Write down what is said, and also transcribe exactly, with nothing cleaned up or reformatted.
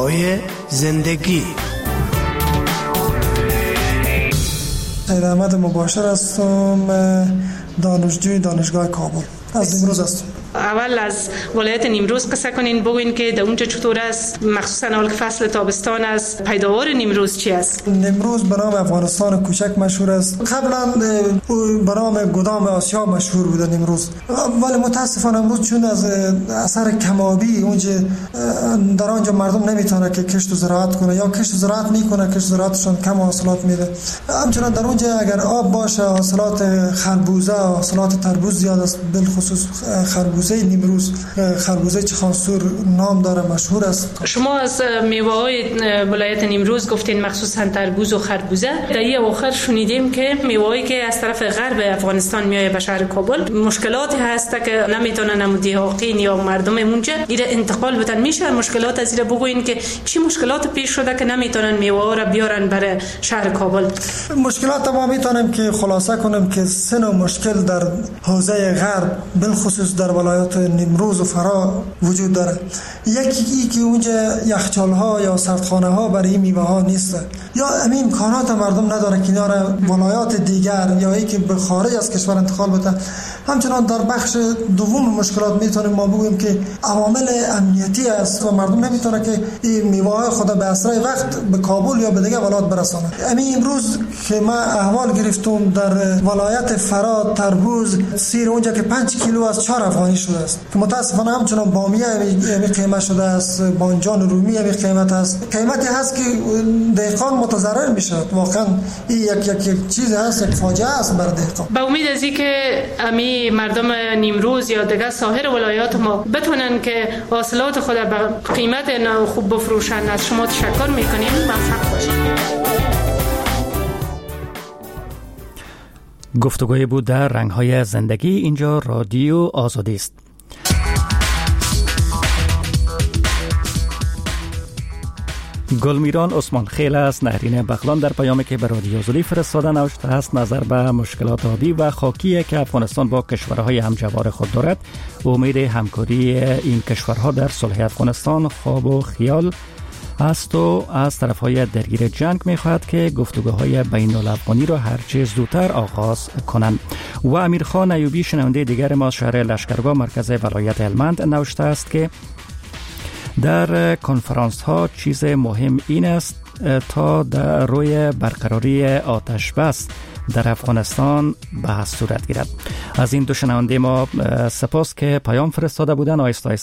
میوه‌های زندگی. سید احمد مباشر هستم، دانشجوی دانشگاه کابل. از نیمروز هستم. اول از ولایت نیمروز قصه کنین، بگوین که در اونجا چطور است، مخصوصا اول که فصل تابستان است. پیداوار نیمروز چی است؟ نیمروز به نام افغانستان کوچک مشهور است. قبلا به نام گدام آسیا مشهور بود نیمروز، ولی متاسفانه امروز چون از اثر کمابی اونجا در آنجا مردم نمیتونه که کشت و زراعت کنه، یا کشت و زراعت میکنه کشت و زراعتشون کم حاصلات میده. همچنین در اونجا اگر آب باشه حاصلات خربوزه و حاصلات تربوز زیاد است، بالخصوص خربوزه نیمروز. خربوزه چخانسور نام داره، مشهور است. شما از میوه‌های ولایت نیمروز گفتین مخصوصا تربوز و خربوزه. در این اواخر شنیدیم که میوه‌ای که از طرف غرب افغانستان میاد به شهر کابل مشکلاتی هست که نمیتونن مدیحاقین یا مردم اونجا ایره انتقال بدن. میشه مشکلات از ایره بگوین که چی مشکلات پیش شده که نمیتونن میوه‌ها را بیارن برای شهر کابل؟ مشکلات ما میتونیم که خلاصه کنیم که سه نوع مشکل در حوزه غرب بالخصوص در ولایت نیمروز و فرا وجود داره. یکی ای که اونجا یخچال‌ها یا سردخانه‌ها برای این میوه‌ها نیست، یا همین امکانات مردم نداره که اینا را ولایات دیگر یا ای که به خارج از کشور انتقال بده. همچنان در بخش دوم مشکلات میتونیم ما بگویم که عوامل امنیتی است و مردم نمیتونه که این میوه‌های خود به اسرع وقت به کابل یا به دیگر ولایات برسانه. همین امروز که ما احوال گرفتم در ولایت فرا تربوز سیر اونجا که پنج کیلو از چهار افغانی شده است، که متاسفانه همچنان بامیه همین قیمت شده است، بانجان رومی همین قیمت است. قیمتی هست که دهقان متضرر میشه. واقعا این یک یک یک چیز هست، یک فاجعه است برای دهقان. با امید از اینکه امی مردم نیمروز یا دیگر سایر ولایات ما بتونن که حاصلات خود به قیمت خوب بفروشن، از شما تشکر میکنیم. موفق باشید. گفتگوی بود در رنگ‌های زندگی. اینجا رادیو آزادی است. گلمیران عثمان خیل است نهرین بغلان در پیامی که به رادیو آزادی فرستاده نوشته است نظر به مشکلات آبی و خاکی که افغانستان با کشورهای همجوار خود دارد، امید همکاری این کشورها در صلح افغانستان خواب و خیال است و از طرفهای درگیر جنگ می‌خواهد که گفتگوهای بین الافغانی را هرچه زودتر آغاز کنند. و امیرخان ایوبی شنونده دیگر ما شهر لشکرگاه مرکز ولایت هلمند نوشته است که در کنفرانس ها چیز مهم این است تا در روی برقراری آتش بس در افغانستان بحث صورت گیرد. از این دو شنونده ما سپاس که پیام فرستاده بودن. آیسته